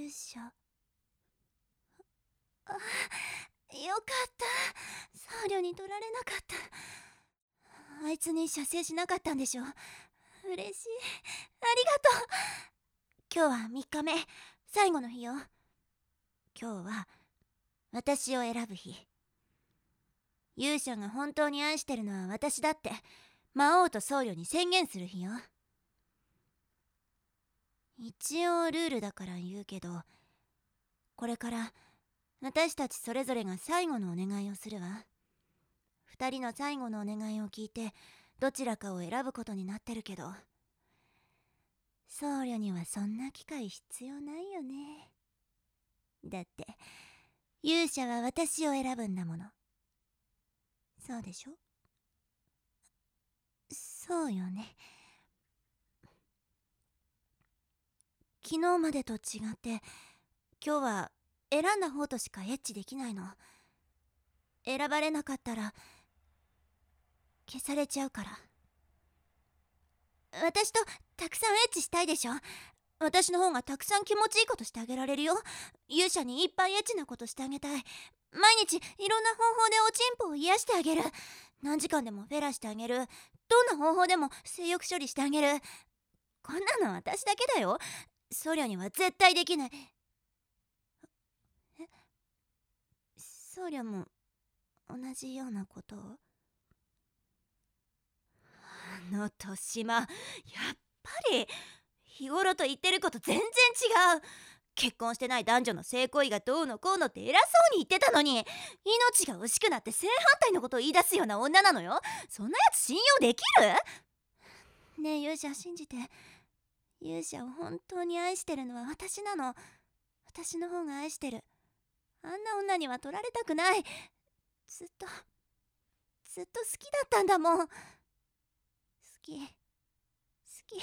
勇者。あ、よかった。僧侶に取られなかった。あいつに射精しなかったんでしょ。嬉しい。ありがとう。今日は3日目、最後の日よ。今日は私を選ぶ日。勇者が本当に愛してるのは私だって魔王と僧侶に宣言する日よ。一応ルールだから言うけど、これから私たちそれぞれが最後のお願いをするわ。2人の最後のお願いを聞いてどちらかを選ぶことになってるけど、僧侶にはそんな機会必要ないよね。だって勇者は私を選ぶんだもの。そうでしょ？そうよね。昨日までと違って今日は選んだ方としかエッチできないの。選ばれなかったら消されちゃうから。私とたくさんエッチしたいでしょ。私の方がたくさん気持ちいいことしてあげられるよ。勇者にいっぱいエッチなことしてあげたい。毎日いろんな方法でおちんぽを癒してあげる。何時間でもフェラしてあげる。どんな方法でも性欲処理してあげる。こんなの私だけだよ。僧侶には絶対できない。え、僧侶も同じようなことを？豊島、やっぱり日頃と言ってること全然違う。結婚してない男女の性行為がどうのこうのって偉そうに言ってたのに、命が惜しくなって正反対のことを言い出すような女なのよ。そんなやつ信用できる？ねえ勇者、信じて。勇者を本当に愛してるのは私なの。私の方が愛してる。あんな女には取られたくない。ずっと好きだったんだもん。好き大好き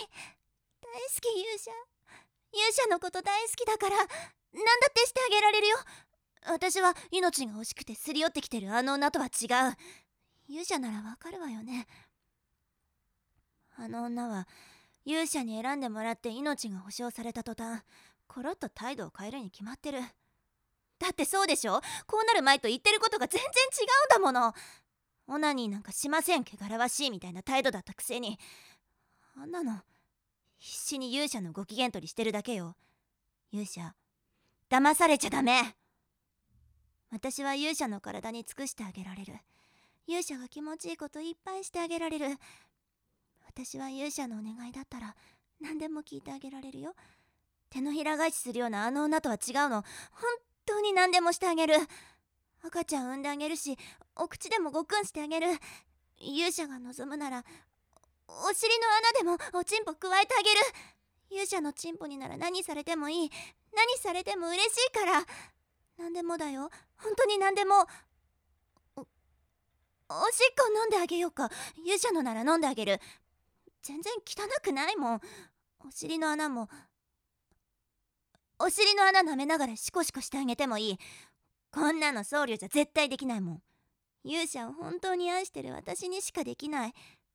勇者のこと大好きだから何だってしてあげられるよ。私は命が惜しくてすり寄ってきてるあの女とは違う。勇者ならわかるわよね。あの女は勇者に選んでもらって命が保証された途端コロッと態度を変えるに決まってる。だってそうでしょ。こうなる前と言ってることが全然違うんだもの。オナニーなんかしません、汚らわしいみたいな態度だったくせに。あんなの必死に勇者のご機嫌取りしてるだけよ。勇者、騙されちゃダメ。私は勇者の体に尽くしてあげられる。勇者が気持ちいいこといっぱいしてあげられる。私は勇者のお願いだったら何でも聞いてあげられるよ。手のひら返しするようなあの女とは違うの。本当に何でもしてあげる。赤ちゃん産んであげるし、お口でもごくんしてあげる。勇者が望むならお尻の穴でもおちんぽ加えてあげる。勇者のちんぽになら何されてもいい。何されても嬉しいから。何でもだよ。本当に何でも。おしっこ飲んであげようか。勇者のなら飲んであげる。全然汚くないもん。お尻の穴舐めながらシコシコしてあげてもいい。こんなの僧侶じゃ絶対できないもん。勇者を本当に愛してる私にしかできない。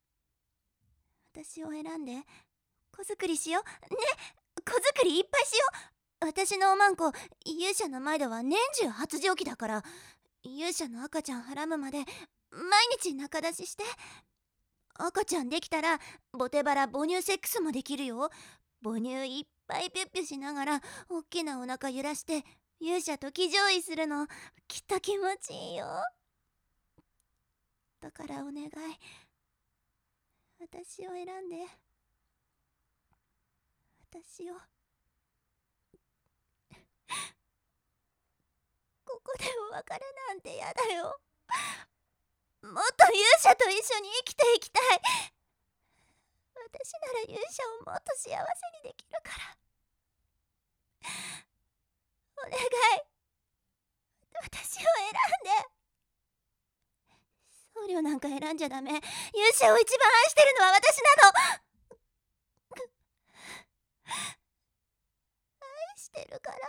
私を選んで子作りしようね。子作りいっぱいしよう。私のおまんこ勇者の前では年中発情期だから、勇者の赤ちゃんはらむまで毎日中出しして。赤ちゃんできたらボテバラ母乳セックスもできるよ。母乳いっぱいピュッピュしながらおっきなお腹揺らして勇者と騎乗位するの、きっと気持ちいいよ。だからお願い、私を選んで。私をここでお別れなんてやだよ。もっと勇者と一緒に生きていきたい。私なら勇者をもっと幸せにできるから。お願い、私を選んで。僧侶なんか選んじゃダメ。勇者を一番愛してるのは私なの。愛してるから。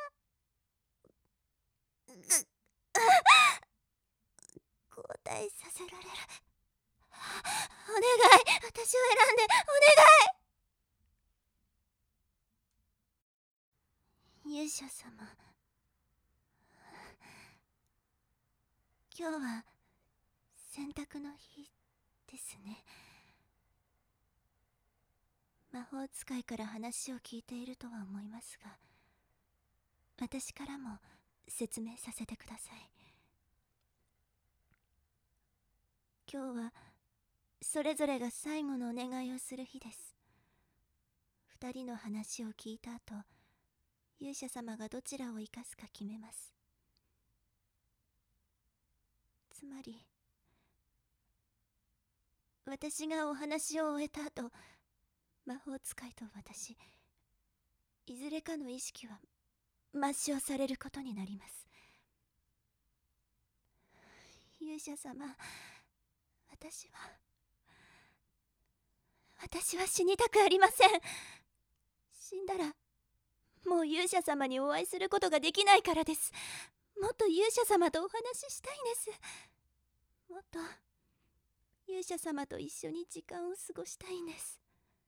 交代させられる。お願い、私を選んで。お願い。勇者様、今日は洗濯の日ですね。魔法使いから話を聞いているとは思いますが、私からも説明させてください。今日はそれぞれが最後のお願いをする日です。二人の話を聞いた後、勇者様がどちらを生かすか決めます。つまり、私がお話を終えた後、魔法使いと私、いずれかの意識は抹消されることになります。勇者様、私は死にたくありません。死んだらもう勇者様にお会いすることができないからです。もっと勇者様とお話ししたいんです。もっと勇者様と一緒に時間を過ごしたいんです。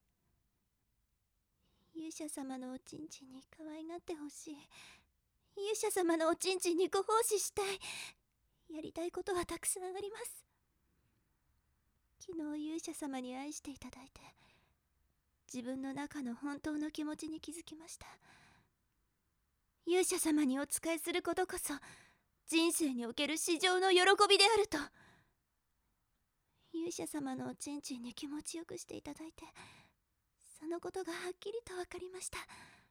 勇者様のおちんちんに可愛がってほしい。勇者様のおちんちんにご奉仕したい。やりたいことはたくさんあります。昨日勇者様に愛していただいて、自分の中の本当の気持ちに気づきました。勇者様にお仕えすることこそ人生における至上の喜びであると。勇者様のおちんちんに気持ちよくしていただいて、そのことがはっきりと分かりました。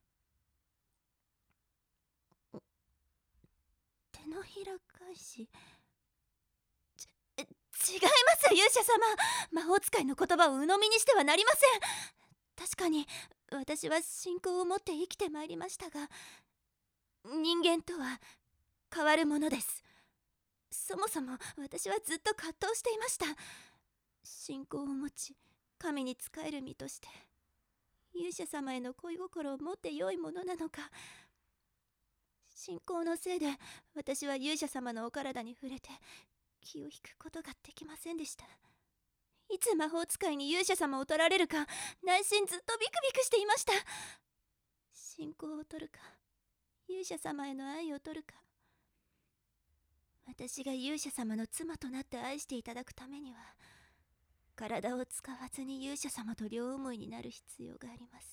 手のひら返し、違います勇者様。魔法使いの言葉を鵜呑みにしてはなりません。確かに私は信仰を持って生きてまいりましたが、人間とは変わるものです。そもそも私はずっと葛藤していました。信仰を持ち神に仕える身として、勇者様への恋心を持って良いものなのか。信仰のせいで私は勇者様のお体に触れて気を引くことができませんでした。いつ魔法使いに勇者様を取られるか、内心ずっとビクビクしていました。信仰を取るか、勇者様への愛を取るか。私が勇者様の妻となって愛していただくためには、体を使わずに勇者様と両思いになる必要があります。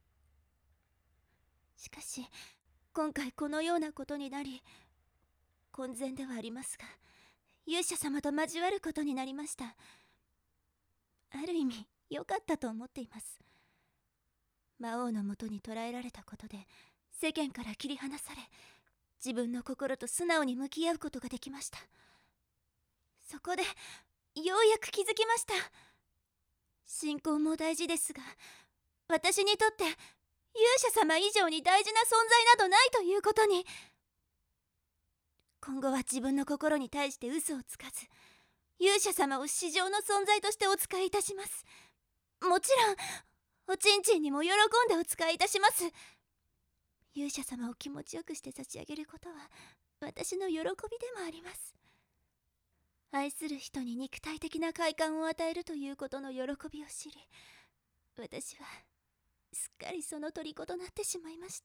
しかし今回このようなことになり、混然ではありますが勇者様と交わることになりました。ある意味良かったと思っています。魔王のもとに捕らえられたことで世間から切り離され、自分の心と素直に向き合うことができました。そこでようやく気づきました。信仰も大事ですが、私にとって勇者様以上に大事な存在などないということに。今後は自分の心に対して嘘をつかず、勇者様を至上の存在としてお仕えいたします。もちろんおちんちんにも喜んでお仕えいたします。勇者様を気持ちよくして差し上げることは私の喜びでもあります。愛する人に肉体的な快感を与えるということの喜びを知り、私はすっかりその虜となってしまいました。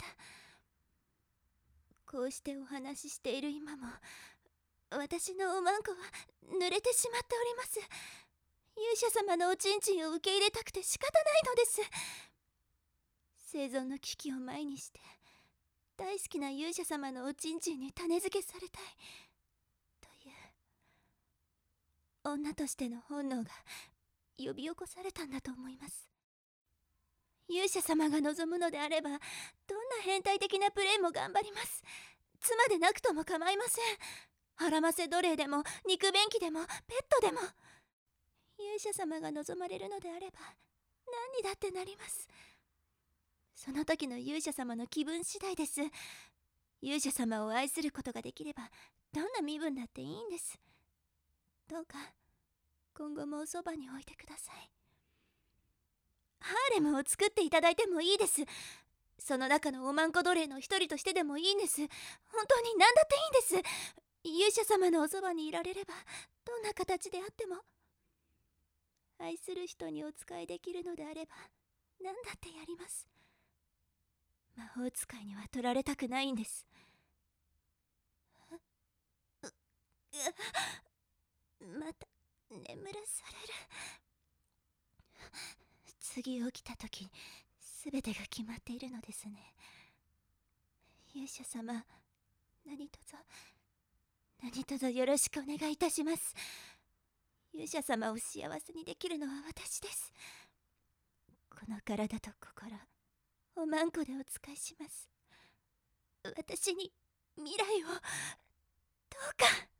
こうしてお話ししている今も、私のおまんこは濡れてしまっております。勇者様のおちんちんを受け入れたくて仕方ないのです。生存の危機を前にして大好きな勇者様のおちんちんに種付けされたいという女としての本能が呼び起こされたんだと思います。勇者様が望むのであれば、どんな変態的なプレイも頑張ります。妻でなくとも構いません。腹ませ奴隷でも肉便器でもペットでも。勇者様が望まれるのであれば何にだってなります。その時の勇者様の気分次第です。勇者様を愛することができればどんな身分だっていいんです。どうか今後もおそばに置いてください。ハーレムを作っていただいてもいいです。その中のおまんこ奴隷の一人としてでもいいんです。本当に何だっていいんです。勇者様のおそばにいられればどんな形であっても。愛する人にお仕えできるのであれば何だってやります。魔魔法使いには取られたくないんです。また眠らされる。次起きた時全てが決まっているのですね。勇者様、何卒よろしくお願いいたします。勇者様を幸せにできるのは私です。この体と心、おまんこでお仕えします。私に未来をどうか。